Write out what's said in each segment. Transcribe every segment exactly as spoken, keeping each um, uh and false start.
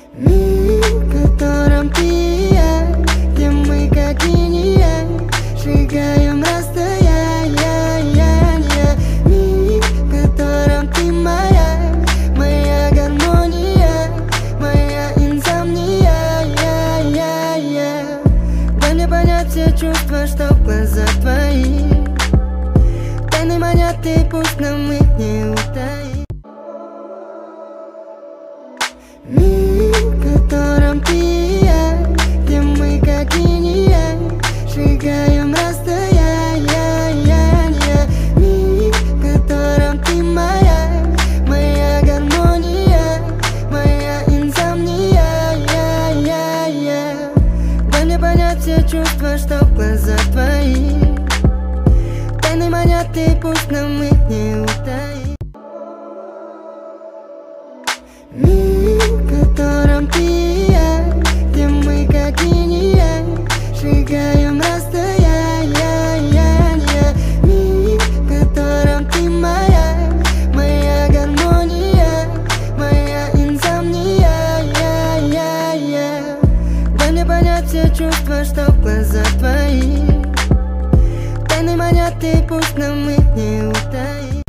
Мир, в котором ты и я, где мы как инь и янь, сжигаем расстояние. Мир, в котором ты моя, моя гармония, моя инсомния. Дай мне понять все чувства, что в глазах твоих. Тайны манят, ты пусть нам их не утаи. Мир, в котором ты и я, где мы как инь и янь, сжигаем расстояние. Мир, в котором ты моя, моя гармония, моя инсомния. Дай мне понять все чувства, что в глазах твоих. Тайны манят, ты пусть нам их не утаи. Мир, в котором ты и я, где мы как инь и янь, сжигаем расстояние. Мир, в котором ты моя, моя гармония, моя инсомния. Дай мне понять все чувства, что в глазах твоих. Тайны манят, ты пусть нам их не утаи.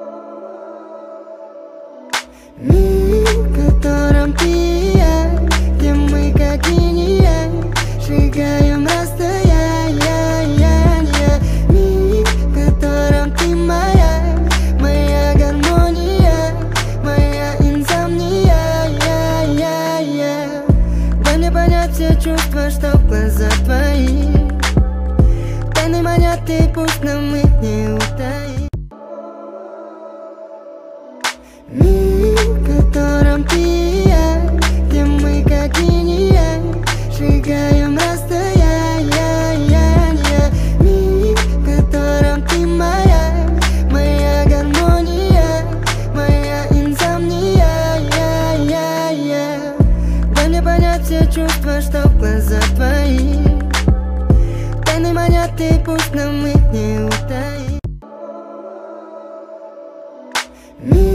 Мир, в котором ты и я, где мы как инь и янь, сжигаем расстояние. Мир, в котором ты моя, моя гармония, моя инсомния. Дай мне понять все чувства, что в глазах твоих. Тайны манят, ты пусть нам их не утаи. Мир, в котором ты и я, где мы как инь и янь, сжигаем расстояние. Мир, в котором ты моя, моя гармония, моя инсомния. Дай мне понять все чувства, что в глазах твоих. Тайны манят, ты пусть нам их не утаи.